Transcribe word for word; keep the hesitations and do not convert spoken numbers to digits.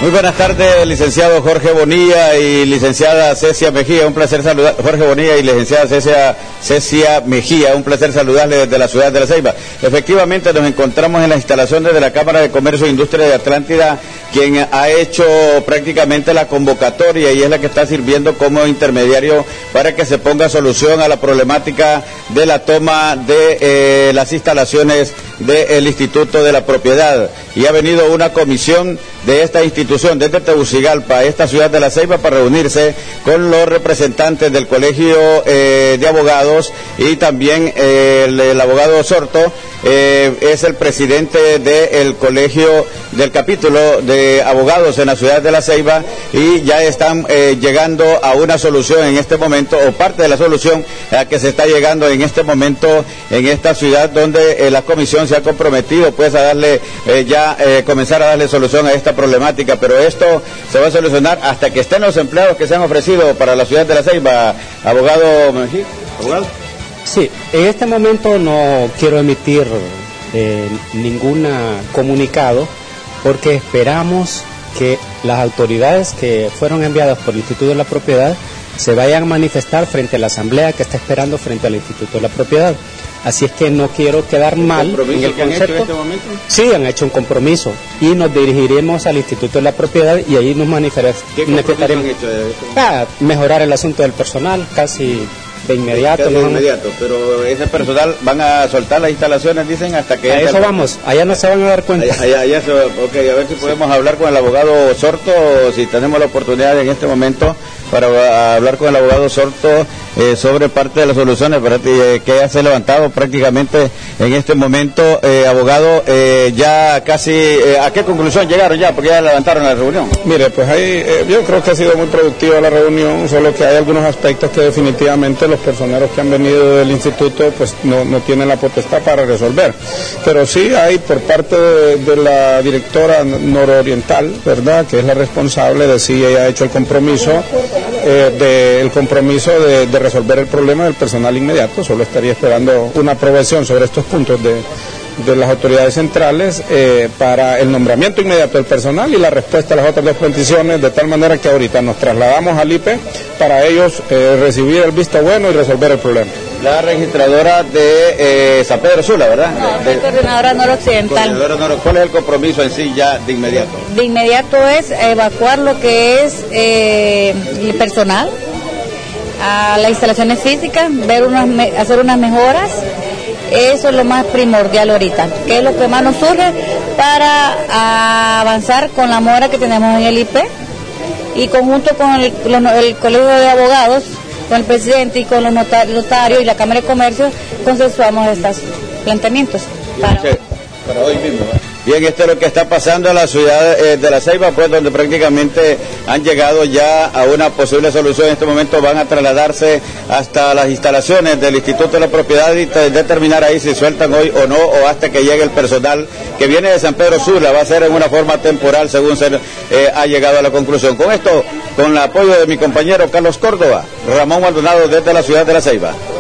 Muy buenas tardes, licenciado Jorge Bonilla y licenciada Cecia Mejía, un placer saludar, Jorge Bonilla y licenciada Cecia, Cecia Mejía, un placer saludarles desde la ciudad de La Ceiba. Efectivamente nos encontramos en las instalaciones de la Cámara de Comercio e Industria de Atlántida, quien ha hecho prácticamente la convocatoria y es la que está sirviendo como intermediario para que se ponga solución a la problemática de la toma de eh, las instalaciones del Instituto de la Propiedad. Y ha venido una comisión de esta institución desde Tegucigalpa, esta ciudad de La Ceiba, para reunirse con los representantes del Colegio eh, de Abogados y también eh, el, el abogado Sorto, eh, es el presidente del colegio del capítulo de abogados en la ciudad de La Ceiba y ya están eh, llegando a una solución en este momento, o parte de la solución a que se está llegando en este momento en esta ciudad, donde eh, la comisión se ha comprometido pues a darle eh, ya eh, comenzar a darle solución a esta problemática, pero esto se va a solucionar hasta que estén los empleados que se han ofrecido para la ciudad de La Ceiba. Abogado Mejía, abogado. Sí, en este momento no quiero emitir eh, ningún comunicado porque esperamos que las autoridades que fueron enviadas por el Instituto de la Propiedad se vayan a manifestar frente a la asamblea que está esperando frente al Instituto de la Propiedad. Así es que no quiero quedar mal en el que han concepto. hecho en este momento? Sí, han hecho un compromiso y nos dirigiremos al Instituto de la Propiedad y ahí nos manifestaremos. ¿Qué compromiso han hecho? Ah, mejorar el asunto del personal, casi de inmediato. Casi de inmediato, pero ese personal van a soltar las instalaciones, dicen, hasta que... A eso vamos, allá no se van a dar cuenta. Allá, allá, allá se, ok, a ver si podemos hablar con el abogado Sorto, si tenemos la oportunidad en este momento para hablar con el abogado Sorto eh, sobre parte de las soluciones eh, que ya se ha levantado prácticamente en este momento. Eh, abogado, eh, ya casi, eh, ¿a qué conclusión llegaron ya? Porque ya levantaron la reunión. Mire, pues ahí eh, yo creo que ha sido muy productiva la reunión, solo que hay algunos aspectos que definitivamente los personeros que han venido del instituto pues no, no tienen la potestad para resolver. Pero sí hay por parte de, de la directora nororiental, ¿verdad?, que es la responsable de si ella ha hecho el compromiso Eh, de, el compromiso de, de resolver el problema del personal inmediato. Solo estaría esperando una aprobación sobre estos puntos de, de las autoridades centrales eh, para el nombramiento inmediato del personal y la respuesta a las otras dos peticiones, de tal manera que ahorita nos trasladamos al I P E para ellos eh, recibir el visto bueno y resolver el problema. La registradora de eh, San Pedro Sula, ¿verdad? No, de, de coordinadora noroccidental. Nor, ¿Cuál es el compromiso en sí ya de inmediato? De inmediato es evacuar lo que es eh, el personal a las instalaciones físicas, ver unas, hacer unas mejoras. Eso es lo más primordial ahorita, que es lo que más nos surge para avanzar con la mora que tenemos en el I P E y conjunto con el, el Colegio de Abogados, con el presidente y con los notarios y la Cámara de Comercio, consensuamos estos planteamientos. Para, para hoy mismo. Bien, esto es lo que está pasando en la ciudad eh, de La Ceiba, pues donde prácticamente han llegado ya a una posible solución. En este momento van a trasladarse hasta las instalaciones del Instituto de la Propiedad y determinar ahí si sueltan hoy o no, o hasta que llegue el personal que viene de San Pedro Sula. Va a ser en una forma temporal, según se eh, ha llegado a la conclusión. Con esto, con el apoyo de mi compañero Carlos Córdoba, Ramón Maldonado desde la ciudad de La Ceiba.